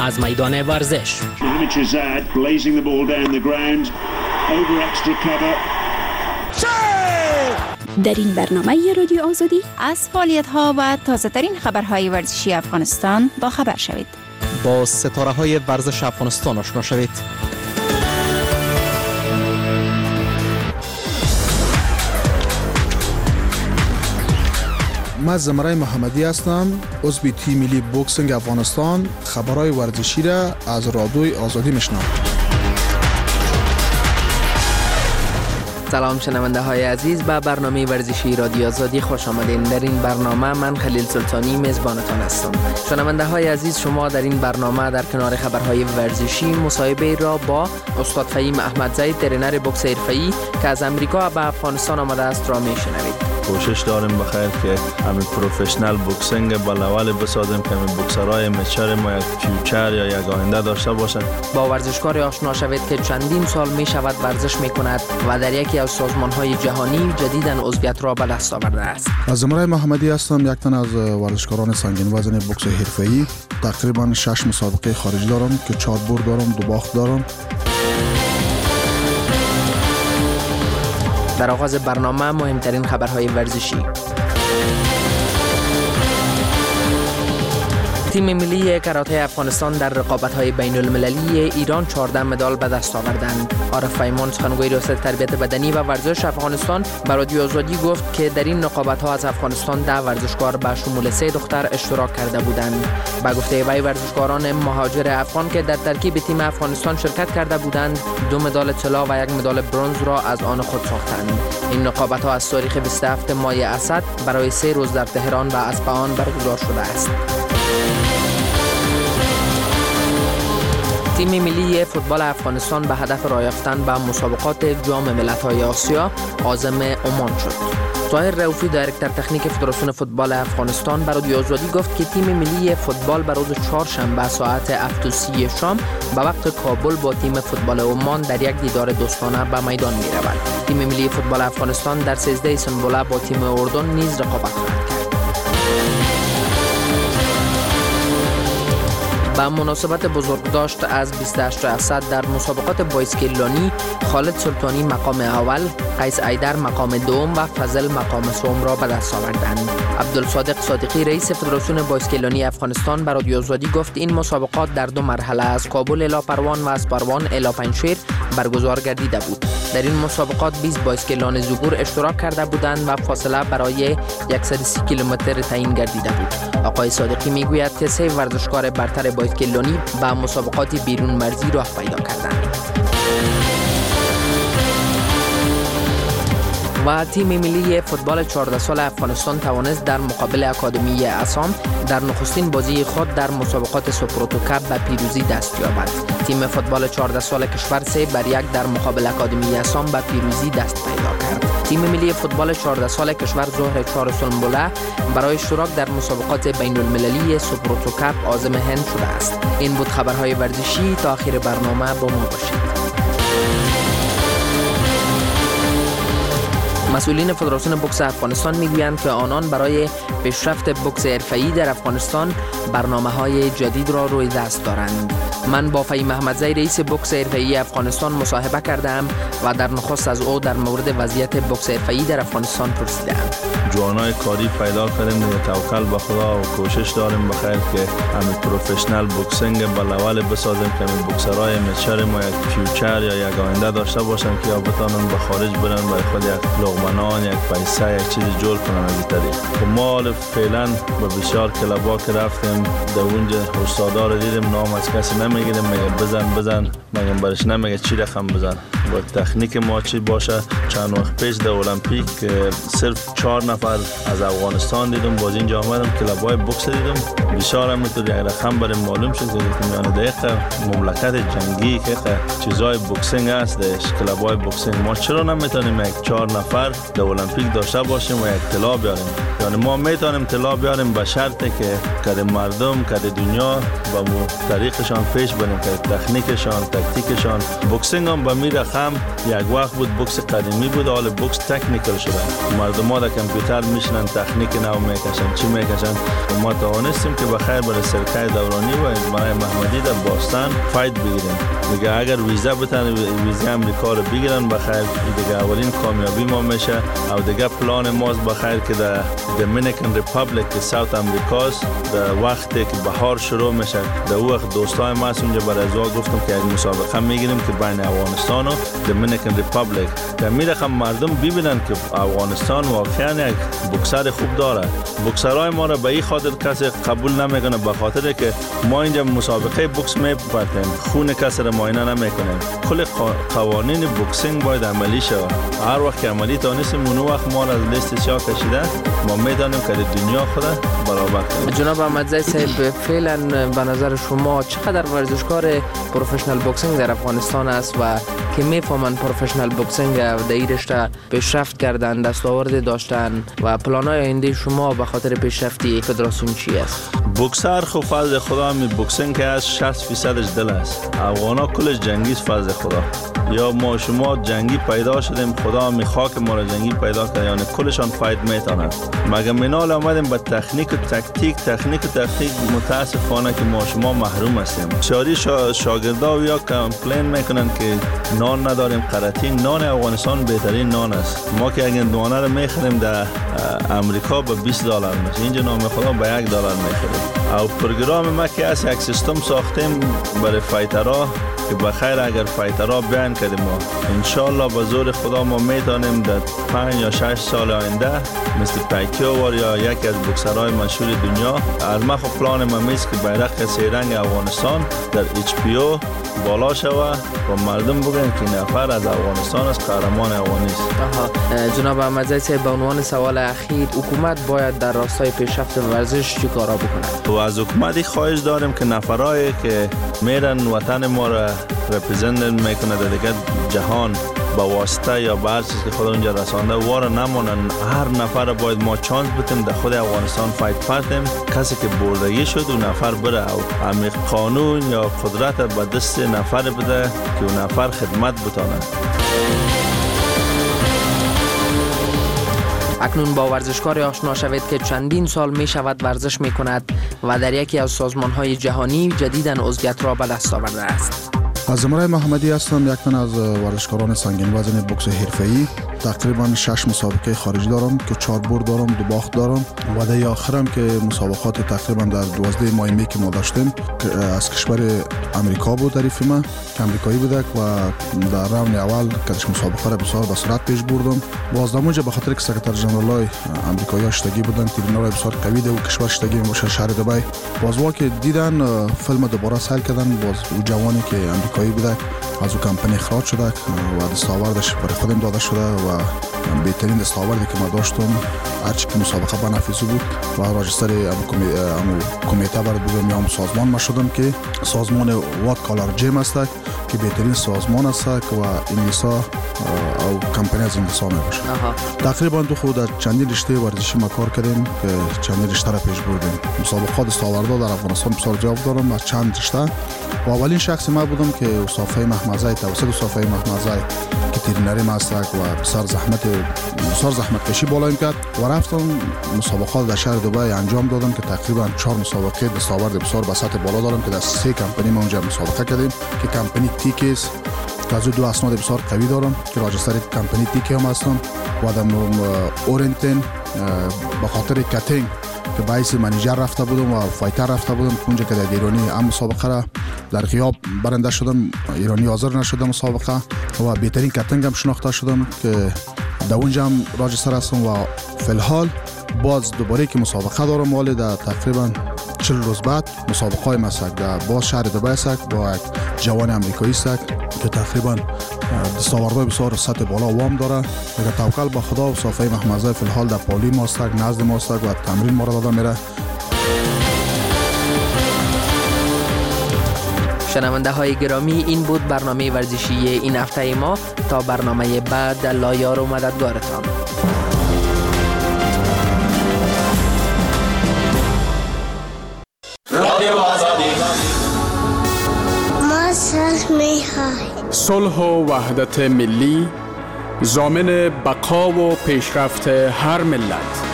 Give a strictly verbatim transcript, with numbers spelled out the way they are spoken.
از میدان ورزش. در این برنامه رادیو آزادی از فعالیت‌ها و تازه‌ترین خبرهای ورزشی افغانستان با خبر شوید. با ستاره‌های ورزش افغانستان آشنا شوید. من زمرای محمدی هستم، عضو تیم ملی بوکسینگ افغانستان. خبرهای ورزشی را از رادیوی آزادی میشنوم. سلام شنونده های عزیز، به برنامه ورزشی رادیو آزادی خوش آمدین. در این برنامه من خلیل سلطانی میزبانتان هستم. شنونده های عزیز، شما در این برنامه در کنار خبرهای ورزشی مصاحبه را با استاد فهیم احمدزی، ترینر بوکس حرفه‌ای که از امریکا به افغانستان آمده است را میشنوید. کوشش داریم بخیر که همین پروفشنال بوکسینگ با لول بسازیم که همین بوکسرای مچر ما یک فیوچر یا یک آینده داشته باشند. با ورزشکار آشنا شوید که چندین سال می شود ورزش می کند و در یکی از سازمان‌های جهانی جدیداً عضویت را به دست آورده است. از زمرای محمدی هستم، یک تن از ورزشکاران سنگین وزن بوکس حرفه‌ای. تقریباً شش مسابقه خارجی دارم که چهار برد دارم، دو باخت دارم. در آغاز برنامه مهمترین خبرهای ورزشی. تیم ملی کاراته افغانستان در رقابت‌های بین‌المللی ایران چهارده مدال به دست آوردند. عارف پیمان، سخنگوی ریاست تربیت بدنی و ورزش افغانستان، به رادیو آزادی گفت که در این رقابت‌ها از افغانستان ده ورزشکار به شمول سه دختر اشتراک کرده بودند. به گفته وی، ورزشکاران مهاجر افغان که در ترکیب تیم افغانستان شرکت کرده بودند، دو مدال طلا و یک مدال برنز را از آن خود ساختند. این رقابت‌ها از تاریخ بیست و هفتم ماه اسد برای سه روز در تهران و اصفهان برگزار شده است. تیم ملی فوتبال افغانستان به هدف راه یافتن به مسابقات جام ملت‌های آسیا عازم عمان شد. طاهر رؤوفی، دایرکتور تکنیک فدراسیون فوتبال افغانستان، به رادیو آزادی گفت که تیم ملی فوتبال به روز چهارشنبه ساعت هفت و سی شام به وقت کابل با تیم فوتبال عمان در یک دیدار دوستانه به میدان می‌رود. تیم ملی فوتبال افغانستان در سیزده سنبله با تیم اردن نیز رقابت خواهد کرد. به مناسبت بزرگداشت از بیست و هشت اسد در مسابقات بایسکلانی، خالد سلطانی مقام اول، قیس ایدر مقام دوم و فضل مقام سوم را به دست آوردند. عبدالصادق صادقی، رئیس فدراسیون بایسکلانی افغانستان، به رادیو آزادی گفت این مسابقات در دو مرحله از کابل الی پروان و از پروان الی پنجشیر برگزار گردیده بود. در این مسابقات بیست بایسکلان زوگور اشتراک کرده بودند و فاصله برای صد و سی کیلومتر تعیین گردیده بود. آقای صادقی میگوید که سه ورزشکار برتر بایسکلانی به مسابقات بیرون مرزی راه پیدا کردند. و تیم ملی فوتبال چهارده سال افغانستان توانست در مقابل اکادمی اسام در نخستین بازی خود در مسابقات سوپروتو کپ به پیروزی دست یابد. تیم فوتبال چهارده سال کشور سه بر یک در مقابل اکادمی اسام به پیروزی دست پیدا کرد. تیم ملی فوتبال چهارده سال کشور ظهر چهار سنبله برای اشتراک در مسابقات بین المللی سوپروتو کپ عازم هند شده است. این بود خبرهای ورزشی. تا آخر برنامه با ما باشید. مسئولین فدراسیون بوکس افغانستان میگویند که آنان برای پیشرفت بوکس حرفه‌ای در افغانستان برنامه‌های جدید را روی دست دارند. من با فهیم احمدزی، رئیس بوکس حرفه‌ای افغانستان، مصاحبه کردم و در نخست از او در مورد وضعیت بوکس حرفه‌ای در افغانستان پرسیدم. جوانای کاری پیدا کردیم، توکل به خدا و کوشش داریم بخیر که همین پروفشنال بوکسینگ با لول بسازیم که همین بوکسرای مچر ما یک فیوچر یا یک آینده داشته باشن که یا بتونن به خارج برن برای خود یک لقمه، یک پیسه، یک چیز جور کنن. از این طریق ما فعلا با بسیار کلابا که رفتیم در اونجا استادا رو دیدیم، نام از کسی نمیگیریم، میگه بزن بزن، میگم برش نمیگه چی رقم بزن. با تکنیک ما چی باشه. چند وقت پیش در المپیک صرف چهار نفر از افغانستان دیدم، باز اینجا آمدم کلابای بوکس دیدم، بسیار همینطور یک رقم برای معلوم شد که میان دقیقه مملکت جنگی که چیزای بوکسینگ هست در کلابای بوکسینگ. ما چرا نمیتونیم یک چهار نفر در المپیک داشته باشیم و یک طلا بیاریم؟ یعنی ما میتونیم طلا بیاریم به شرطی که کد مردم کد دنیا با طریقشان پیش بریم، که تکنیکشان تکتیکشان بوکسینگ هم به میره هم یک وقت بود بوکس قدیمی بود، حال بوکس تکنیکل شده. مردم ها در کامپیوتر میشنن تکنیک نو میکشن چی میکشن. ما توانستیم که بخیر برای سرکای دورانی و ازمرای محمدی در باستان فایت بگیریم. دیگه اگر ویزا بتن ویزا امریکا رو بگیرن بخیر دیگه اولین کامیابی ما میشه. او دیگه پلان ماست بخیر که در دومینیکن ریپابلیک که ساوت امریکاست در وقتی که بهار شروع میشه در وقت دوستای ما اونجا برای ازوا گفتم که یک مسابقه میگیریم که بین افغانستان و دومینیکن ریپابلیک که میرخم مردم ببینن که افغانستان واقعا یک بوکسر خوب داره. بوکسرای ما را به این خاطر کسی قبول نمیکنه به خاطر که ما اینجا مسابقه بوکس میپرتیم، خون کسی را معاینه نمیکنیم. کل قوانین بوکسینگ باید عملی شود. هر وقت که عملی تانستیم اون وقت ما را از لیست سیاه کشیده ما میدانیم که دنیا خود برابر کنیم. جناب احمدزی صاحب فعلا به نظر شما چقدر ورزشکار پروفشنال بوکسینگ در افغانستان است و که میفهمن پروفشنال بوکسینگ در این رشته پیشرفت کردن، دستاورد داشتن و پلان‌های آینده شما به خاطر پیشرفتی فدراسیون چی است؟ بوکسر خو فضل خدا می بوکسینگ که از شصت فیصدش دل است. افغانا کلش جنگی است فضل خدا. یا ما شما جنگی پیدا شدیم خدا میخواه که ما را جنگی پیدا کنه، یعنی کلشان فایت میتونن. مگه منال آمدیم به تکنیک و تکتیک تکنیک و تکتیک متاسفانه که ما شما محروم هستیم. چاری شا شاگردا یا کامپلین میکنن که نان نداریم. قرتی نان افغانستان بهترین نان است. ما که اگه دانه رو میخریم در امریکا به بیست دلار میشه، اینجا نام خدا به یک دلار میخریم. او پروگرام ما که از یک سیستم ساختیم برای فایترها که بخیر اگر فایترها بیان کردیم ما انشالله به زور خدا ما میتونیم در پنج یا شش سال آینده مثل پایکیو یا یکی از بوکسرهای مشهور دنیا. از ما خب پلان ما میست که بیرق سه رنگ افغانستان در اچ پی او بالا شوه و مردم بگن که نفر از افغانستان است، قهرمان افغانی است. جناب احمدزی صاحب به عنوان سوال اخیر، حکومت باید در راستای پیشرفت ورزش چی کارا بکنه؟ و از حکومت خواهش داریم که نفرایی که میرن وطن ما را رپرزنت میکنه در دیگه جهان با واسطه یا بر چیز که خود اونجا رسانده واره نمونن. هر نفر باید ما چانس بدیم در خود افغانستان فایت پرتیم. کسی که بردگی شد اون نفر بره او عمیق قانون یا قدرت به دست نفر بده که اون نفر خدمت بتانه. اکنون با ورزشکار آشنا شوید که چندین سال می شود ورزش می کند و در یکی از سازمان های جهانی جدیداً عضویت را به دست آورده است. از زمرای محمدی هستم، یک تن از ورزشکاران سنگین وزن بوکس حرفه‌ای. تقریبا شش مسابقه خارجی دارم که چهار برد دارم، دو باخت دارم و در آخرم که مسابقات تقریبا در دوازده ماه می که ما داشتیم از کشور امریکا بود. تعریف ما که امریکایی بوده و در راند اول کدش مسابقه را بسیار به سرعت پیش بردم. باز دمونجا به خاطر که سکرتر ژنرال امریکایی اشتگی بودن، ترینر بسیار قوی ده و کشور اشتگی باشه شهر دبی. باز واقع دیدن فیلم دوباره سال کردن، باز او جوانی که امریکایی بوده از او کمپانی اخراج شده و دستاوردش برای خودم داده شده و بهترین دستاوردی که ما داشتم هرچی که مسابقه به نفیسو بود و راجستر امو کمیته برد بودم یا سازمان ما شدم که سازمان وات کالر جیم است که بهترین سازمان است و انگلیسا او کمپانی از انگلیسا می باشه. تقریبا دو خود در چندین رشته ورزشی ما کار کردیم که چندین رشته را پیش بردیم. مسابقات دستاوردها در افغانستان بسیار جواب دارم از چند رشته و اولین شخصی ما بودم که صافی محمزه توسط صافی محمزه که ترینری ما است و بسیار زحمت بسیار زحمت کشی بالا کرد و رفتم مسابقات در شهر دبی انجام دادم که تقریبا چهار مسابقه دستاورد بسیار به سطح بالا دارم که در سه کمپانی ما اونجا مسابقه کردیم که کمپانی تیکس که از دو اسناد بسیار قوی دارم که راجستر کمپانی تیک هم هستم و در اورنتن به خاطر کاتینگ که باعث منیجر رفته بودم و فایتر رفته بودم اونجا که در ایرانی هم مسابقه را در غیاب برنده شدم، ایرانی حاضر نشدم مسابقه و بهترین کاتینگ هم شناخته شدم که در اونجا هم راجستر هستم و فی الحال باز دوباره که مسابقه دارم ولی در تقریبا چهل روز بعد مسابقه های مسک در باز شهر دبی سک با یک جوان امریکایی سک که تقریبا دستاوردهای بسیار سطح بالا وام داره. دیگه توکل به خدا و صافی محمزه فی الحال در پالی ماستک نزد ماستک و تمرین ما را داده میره. شنونده های گرامی، این بود برنامه ورزشی این هفته ما. تا برنامه بعد لایار و مددگارتان. رادیو آزادی ما سر میخوای صلح و وحدت ملی ضامن بقا و پیشرفت هر ملت.